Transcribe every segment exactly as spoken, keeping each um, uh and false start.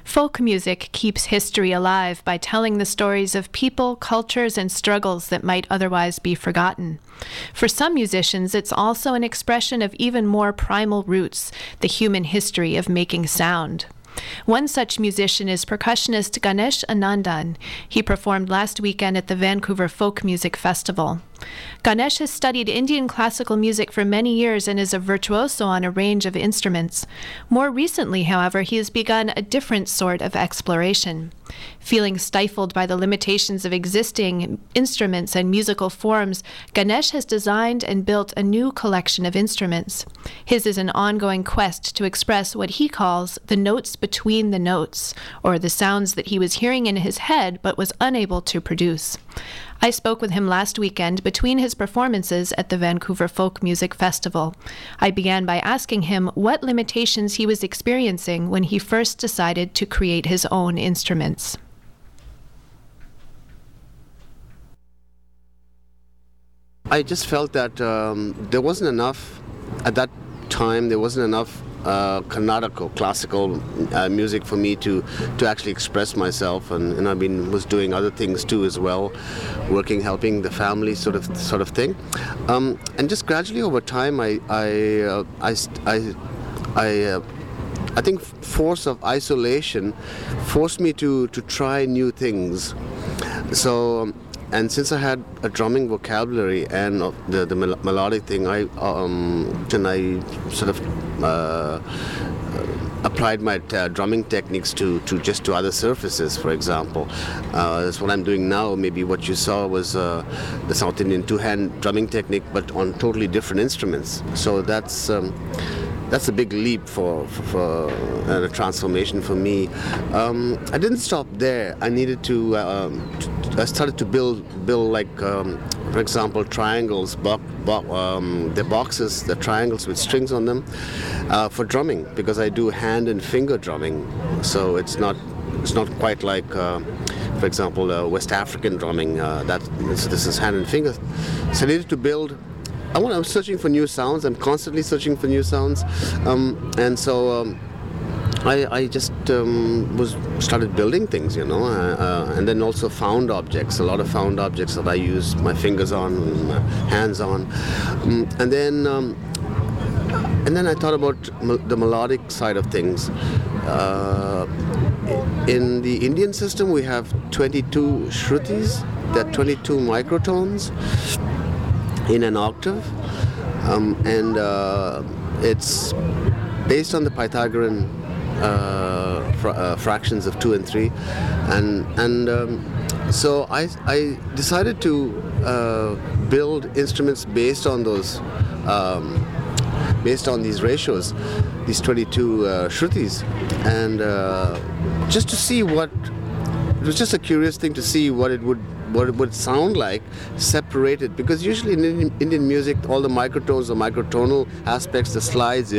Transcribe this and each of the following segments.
Folk music keeps history alive by telling the stories of people, cultures, and struggles that might otherwise be forgotten. For some musicians, it's also an expression of even more primal roots, the human history of making sound. One such musician is percussionist Ganesh Anandan. He performed last weekend at the Vancouver Folk Music Festival. Ganesh has studied Indian classical music for many years and is a virtuoso on a range of instruments. More recently, however, he has begun a different sort of exploration. Feeling stifled by the limitations of existing instruments and musical forms, Ganesh has designed and built a new collection of instruments. His is an ongoing quest to express what he calls the notes between the notes, or the sounds that he was hearing in his head but was unable to produce. I spoke with him last weekend between his performances at the Vancouver Folk Music Festival. I began by asking him what limitations he was experiencing when he first decided to create his own instruments. I just felt that um, there wasn't enough, at that time, there wasn't enough uh, Carnatic or classical uh, music for me to, to actually express myself, and, and I mean was doing other things too as well, working, helping the family, sort of sort of thing, um, and just gradually over time, I I uh, I I I, uh, I think force of isolation forced me to to try new things, so. Um, And since I had a drumming vocabulary and uh, the the mel- melodic thing, I um, then I sort of uh, applied my uh, drumming techniques to, to just to other surfaces. For example, uh, that's what I'm doing now. Maybe what you saw was uh, the South Indian two-hand drumming technique, but on totally different instruments. So that's. Um, That's a big leap for, for, for uh, a transformation for me. Um, I didn't stop there. I needed to. Um, to I started to build, build like, um, for example, triangles, bo- bo- um, the boxes, the triangles with strings on them, uh, for drumming, because I do hand and finger drumming. So it's not, it's not quite like, uh, for example, uh, West African drumming. Uh, that this, this is hand and finger. So I needed to build. I want, I'm searching for new sounds. I'm constantly searching for new sounds, um, and so um, I, I just um, was started building things, you know, uh, uh, and then also found objects. A lot of found objects that I use my fingers on, my hands on, um, and then um, and then I thought about mel- the melodic side of things. Uh, in the Indian system, we have twenty-two shrutis, that twenty-two microtones in an octave, um, and uh, it's based on the Pythagorean uh, fr- uh, fractions of two and three, and and um, so I I decided to uh, build instruments based on those, um, based on these ratios, these twenty-two uh, shrutis, and uh, just to see what. It was just a curious thing to see what it would what it would sound like separated, because usually in Indian, Indian music all the microtones, the microtonal aspects, the slides,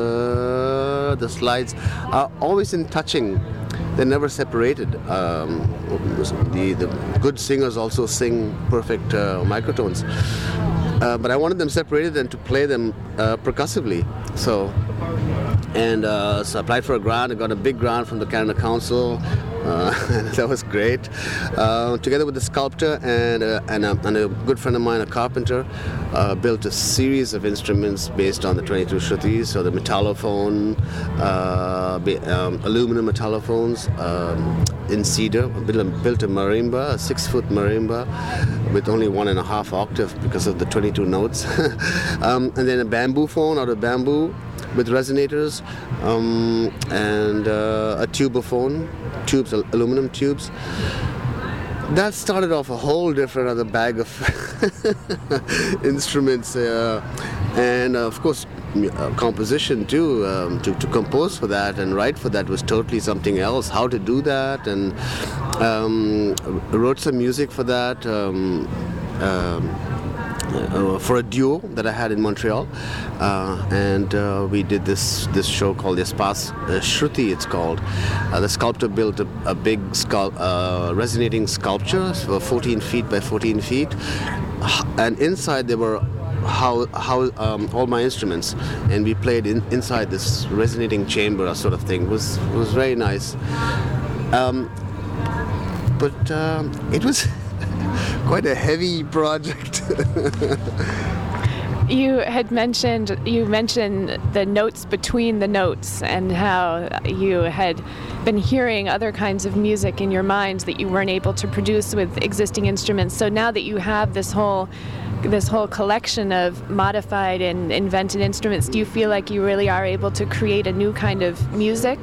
uh, the slides are always in touching. They're never separated. Um, the the good singers also sing perfect uh, microtones, uh, but I wanted them separated and to play them uh, percussively. So. And uh, so I applied for a grant. I got a big grant from the Canada Council. Uh, that was great. Uh, together with the sculptor and, uh, and, a, and a good friend of mine, a carpenter, uh, built a series of instruments based on the twenty-two shrutis. So the metallophone, uh, um, aluminum metallophones um, in cedar. Built a, built a marimba, a six-foot marimba, with only one and a half octave because of the twenty-two notes. um, and then a bamboo phone out of bamboo, with resonators, um, and uh, a tubophone, tubes, aluminum tubes. That started off a whole different other bag of instruments, uh, and uh, of course uh, composition too. Um, to, to compose for that and write for that was totally something else. How to do that, and um, wrote some music for that. Um, um, Uh, for a duo that I had in Montreal, uh, and uh, we did this this show called the Espace uh, Shruti. It's called. Uh, the sculptor built a, a big scul- uh, resonating sculpture, so fourteen feet by fourteen feet, and inside there were how how um, all my instruments, and we played in, inside this resonating chamber sort of thing. It was it was very nice. Um, but um, it was quite a heavy project. You had mentioned you mentioned the notes between the notes and how you had been hearing other kinds of music in your mind that you weren't able to produce with existing instruments. So now that you have this whole this whole collection of modified and invented instruments, do you feel like you really are able to create a new kind of music?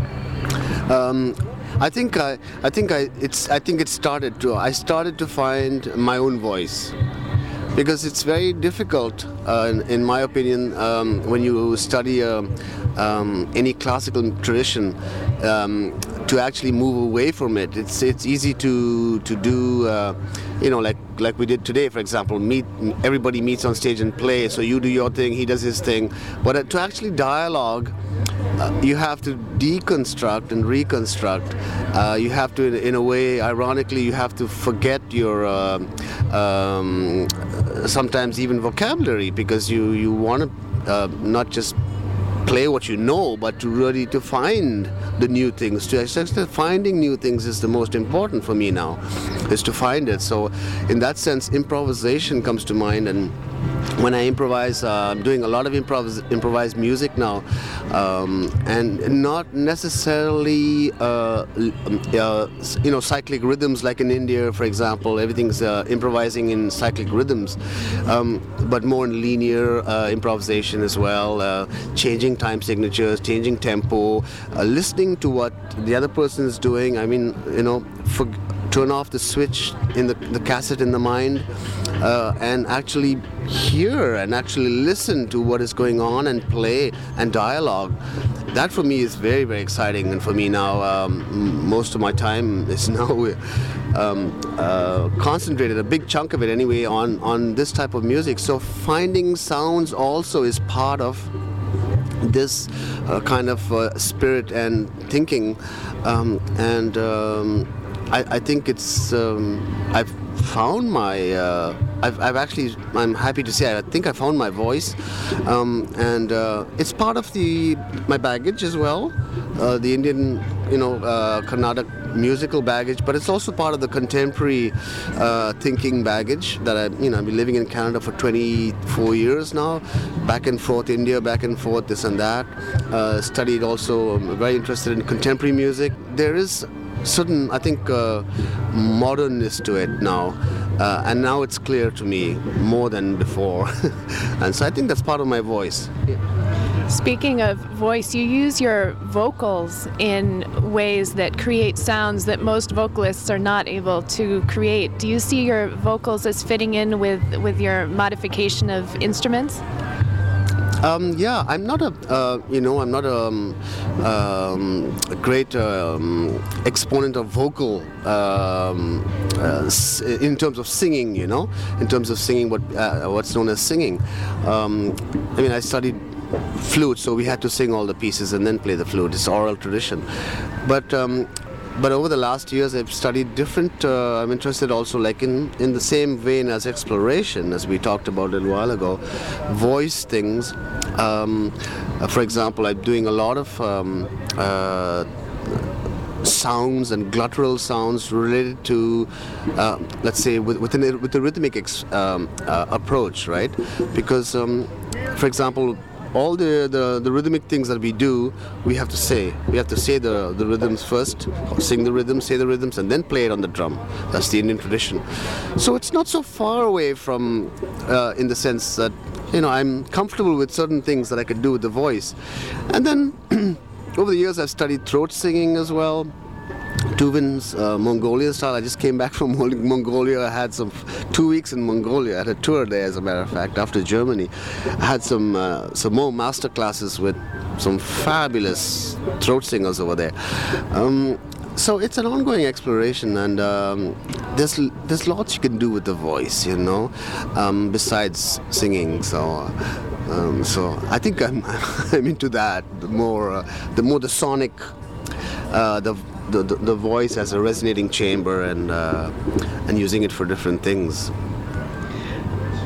Um, I think I, I think I, it's, I think it started to. I started to find my own voice, because it's very difficult, uh, in, in my opinion, um, when you study uh, um, any classical tradition, um, to actually move away from it. It's it's easy to to do, uh, you know, like like we did today, for example. Meet everybody meets on stage and play. So you do your thing, he does his thing. But uh, to actually dialogue, uh, you have to deconstruct and reconstruct. Uh, you have to, in, in a way, ironically, you have to forget your uh, um, sometimes even vocabulary, because you you want to uh, not just play what you know, but to really to find the new things. To actually finding new things is the most important for me now, is to find it. So in that sense, improvisation comes to mind. And when I improvise, uh, I'm doing a lot of improvis- improvised music now, um, and not necessarily uh, uh, you know, cyclic rhythms like in India, for example. Everything's uh, improvising in cyclic rhythms, um, but more in linear uh, improvisation as well, uh, changing time signatures, changing tempo, uh, listening to what the other person is doing. I mean, you know, for, turn off the switch in the, the cassette in the mind, uh, and actually hear and actually listen to what is going on and play and dialogue. That for me is very, very exciting. And for me now, um, most of my time is now um, uh, concentrated, a big chunk of it anyway, on, on this type of music. So finding sounds also is part of this uh, kind of uh, spirit and thinking, um, and um, I, I think it's um, I've found my uh, I've, I've actually I'm happy to say I think I found my voice, um, and uh, it's part of the my baggage as well, uh, the Indian, you know, uh, Carnatic musical baggage, but it's also part of the contemporary uh, thinking baggage that I, you know, I've been living in Canada for twenty-four years now, back and forth India, back and forth this and that. Uh, studied also, I'm very interested in contemporary music. There is certain, I think, uh, modernness to it now, uh, and now it's clear to me more than before. And so I think that's part of my voice. Speaking of voice, you use your vocals in ways that create sounds that most vocalists are not able to create. Do you see your vocals as fitting in with, with your modification of instruments? Um, yeah, I'm not a, uh, you know, I'm not a, um, um, a great um, exponent of vocal um, uh, in terms of singing, you know, in terms of singing what uh, what's known as singing. Um, I mean, I studied flute, so we had to sing all the pieces and then play the flute. It's oral tradition. But um, but over the last years, I've studied different. Uh, I'm interested also, like in, in the same vein as exploration, as we talked about a little while ago, voice things. Um, uh, for example, I'm doing a lot of um, uh, sounds and glottal sounds related to, uh, let's say, with, with, an, with the rhythmic ex, um, uh, approach, right? Because, um, for example, all the, the, the rhythmic things that we do, we have to say. We have to say the, the rhythms first, sing the rhythms, say the rhythms, and then play it on the drum. That's the Indian tradition. So it's not so far away from, uh, in the sense that, you know, I'm comfortable with certain things that I could do with the voice. And then, over the years, I've studied throat singing as well. Tuvins, uh, Mongolian style. I just came back from Mongolia. I had some two weeks in Mongolia. I had a tour there, as a matter of fact, after Germany. I had some uh, some more master classes with some fabulous throat singers over there. Um, so it's an ongoing exploration, and um, there's there's lots you can do with the voice, you know, um, besides singing. So. Um, so I think I'm I'm into that. The more uh, the more the sonic, uh, the The, the, the voice as a resonating chamber, and uh, and using it for different things.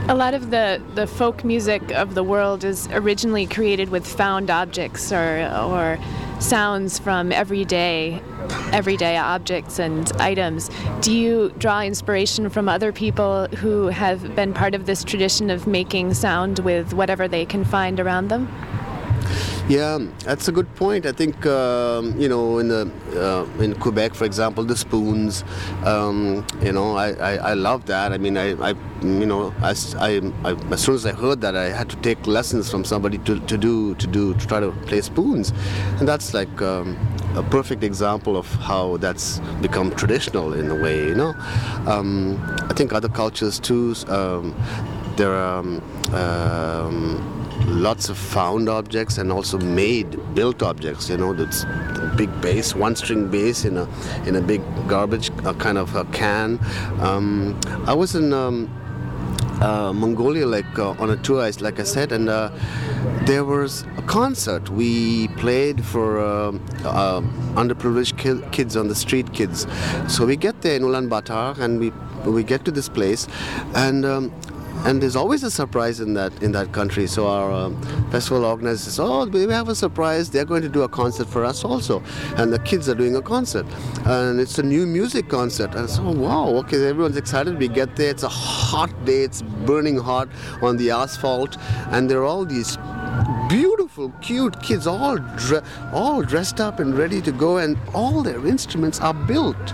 A lot of the, the folk music of the world is originally created with found objects or or sounds from everyday everyday objects and items. Do you draw inspiration from other people who have been part of this tradition of making sound with whatever they can find around them? Yeah, that's a good point. I think um, you know, in the uh, in Quebec, for example, the spoons. Um, you know, I, I, I love that. I mean, I, I you know, as I, I as soon as I heard that, I had to take lessons from somebody to, to do to do to try to play spoons, and that's like um, a perfect example of how that's become traditional in a way. You know, um, I think other cultures too. Um, there are. Um, um, lots of found objects and also made built objects, you know, that's the big bass, one string bass in a in a big garbage uh, kind of a can. um, I was in um, uh, Mongolia like uh, on a tour, like I said, and uh, there was a concert we played for uh, uh, underprivileged ki- kids on the street, kids. So we get there in Ulaanbaatar and we we get to this place, and um, And there's always a surprise in that in that country. So our um, festival organizer says, "Oh, we have a surprise. They're going to do a concert for us also, and the kids are doing a concert, and it's a new music concert." And so, wow, okay, everyone's excited. We get there. It's a hot day. It's burning hot on the asphalt, and there are all these beautiful, cute kids, all dre- all dressed up and ready to go, and all their instruments are built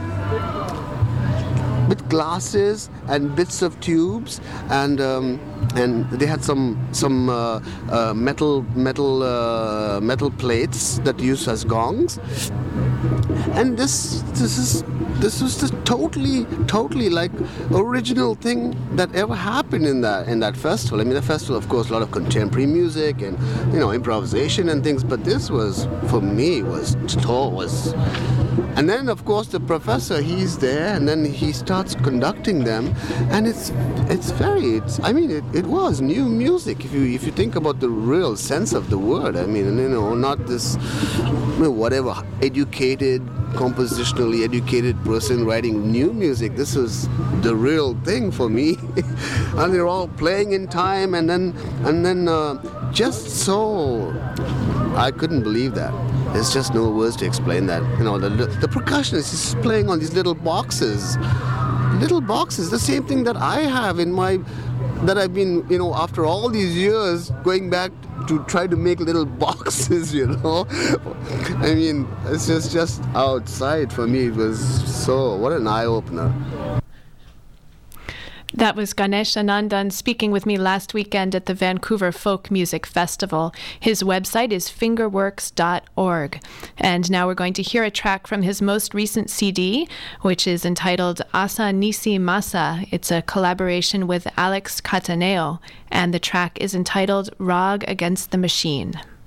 with glasses and bits of tubes, and um, and they had some some uh, uh, metal metal uh, metal plates that used as gongs. And this this is this was the totally totally like original thing that ever happened in that in that festival. I mean, the festival, of course, a lot of contemporary music and, you know, improvisation and things, but this was, for me, was was. And then, of course, the professor, he's there, and then he starts conducting them, and it's it's very, it's, I mean, it, it was new music, if you if you think about the real sense of the word. I mean, you know, not this, you know, whatever, educated, compositionally educated person writing new music. This is the real thing for me. And they're all playing in time, and then, and then uh, just so, I couldn't believe that. There's just no words to explain that. You know, the, the percussionist is playing on these little boxes. Little boxes, the same thing that I have in my, that I've been, you know, after all these years, going back to try to make little boxes, you know. I mean, it's just, just outside for me. It was so, what an eye-opener. That was Ganesh Anandan speaking with me last weekend at the Vancouver Folk Music Festival. His website is fingerworks dot org. And now we're going to hear a track from his most recent C D, which is entitled Asa Nisi Masa. It's a collaboration with Alex Cataneo, and the track is entitled Rag Against the Machine.